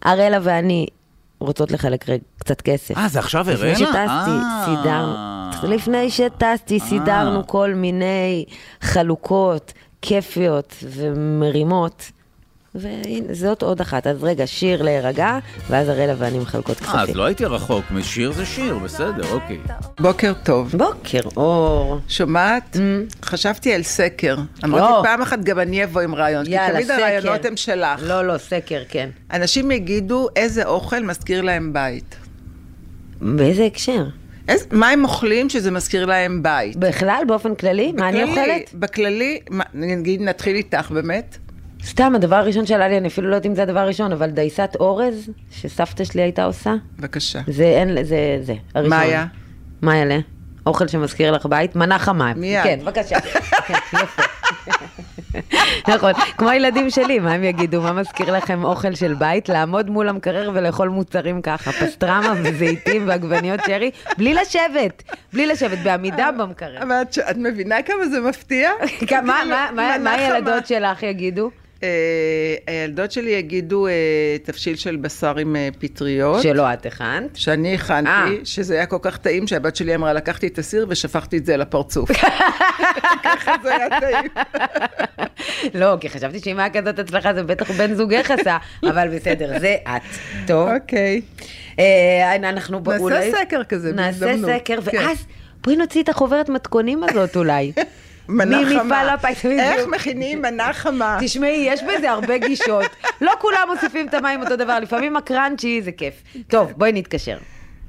אראלה ואני רוצות לחלק קצת כסף. זה עכשיו הראלה? לפני שטסתי, סידרנו. לפני שטסתי, סידרנו כל מיני חלוקות, כיפיות ומרימות. וזאת עוד אחת. אז רגע, שיר להירגע, ואז אראלה ואני מחלקות כספים. אז לא הייתי רחוק, משיר זה שיר, בסדר, אוקיי. בוקר טוב. בוקר אור. שומעת? חשבתי על סקר. אמרתי פעם אחת גם אני אבוא עם רעיון, כי תמיד הרעיונות הם שלך. לא, סקר, כן. אנשים יגידו איזה אוכל מזכיר להם בית. באיזה הקשר? מה הם אוכלים שזה מזכיר להם בית? בכלל, באופן כללי? מה אני אוכלת? בכללי, נגיד נתחיל איתך באמת. סתם, הדבר הראשון שעלה לי, אני אפילו לא יודעת אם זה הדבר הראשון, אבל דייסת אורז, שסבתא שלי הייתה עושה. בבקשה. זה, הראשון. מה היה? מה היה לה? אוכל שמזכיר לך בית? מנה חמה. מיד. כן, בבקשה. יפה. נכון, כמו הילדים שלי, מה הם יגידו? מה מזכיר לכם אוכל של בית? לעמוד מול המקרר ולאכול מוצרים ככה, פסטרמה וזיתים ועגבניות שרי, בלי לשבת, בעמידה במקרר. אבל את מבינה כמה זה מפתיע? מה הילדות שלך יגידו? הילדות שלי יגידו תבשיל של בשר עם פטריות. שלא את הכנת. שאני הכנתי, שזה היה כל כך טעים שהבת שלי אמרה, לקחתי את הסיר ושפכתי את זה לפרצוף. ככה זה היה טעים. לא, כי חשבתי שאם היה כזאת הצלחה, זה בטח בן זוגך עשה, אבל בסדר, זה את. טוב. אוקיי. אנחנו נעשה סקר כזה. נעשה סקר, ואז בואי נוציא את החוברת מתכונים הזאת אולי. מנה חמה. הפייס. איך מכינים מנה חמה? תשמעי, יש בזה הרבה גישות. לא כולם מוסיפים את המים אותו דבר, לפעמים הקרנצ'י זה כיף. טוב, בואי נתקשר.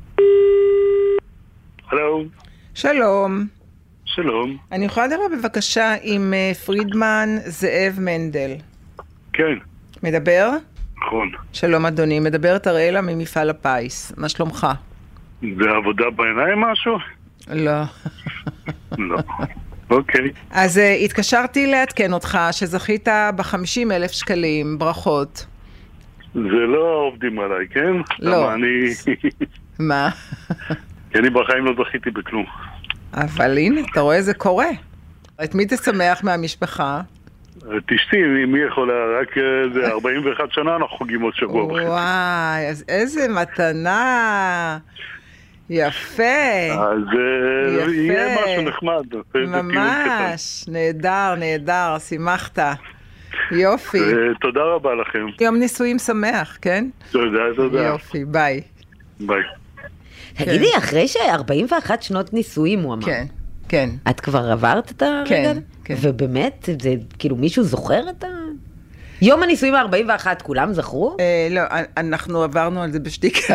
הלו. שלום. שלום. אני יכולה לדבר בבקשה עם פרידמן זאב מנדל. כן. מדבר? נכון. שלום אדוני, מדברת אראלה ממפעל הפיס. מה שלומך? זה עבודה בעיניים משהו? לא. לא. אוקיי. אז התקשרתי לעדכן אותך שזכית ב50,000 שקלים, ברכות. זה לא עובדים עליי, כן? לא. מה? כי אני בחיים לא זכיתי בכלום. אבל הנה, אתה רואה זה קורה. את מי תשמח מהמשפחה? את אשתי, מי יכולה? רק זה 41 שנה אנחנו חוגים עוד שבוע וחצי. וואי, אז איזה מתנה. יפה. אז יהיה משהו נחמד. ממש, נהדר, שימחת. יופי. תודה רבה לכם. יום נישואים שמח, כן? תודה. יופי, ביי. ביי. תגידי, אחרי ש41 שנות נישואים הוא אמר. כן. את כבר עברת את הרגע? כן. ובאמת, זה כאילו מישהו זוכר את ה... יום הנישואים ה41, כולם זכרו? לא, אנחנו עברנו על זה בשתיקה.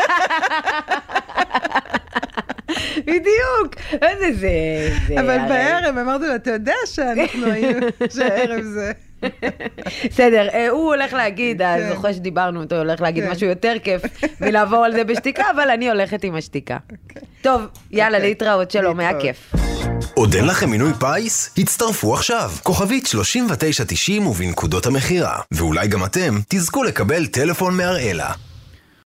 בדיוק. איזה זה... אבל בערב אמרתי לו, אתה יודע שאנחנו היינו, שהערב זה... בסדר, הוא הולך להגיד, הזוכה שדיברנו אותו, הולך להגיד משהו יותר כיף מלעבור על זה בשתיקה, אבל אני הולכת עם השתיקה. טוב, יאללה, להתראות, שלום, היה כיף. עוד אין לכם מינוי פייס? הצטרפו עכשיו, כוכבית 3990 ובנקודות המחירה, ואולי גם אתם תזכו לקבל טלפון מאראלה.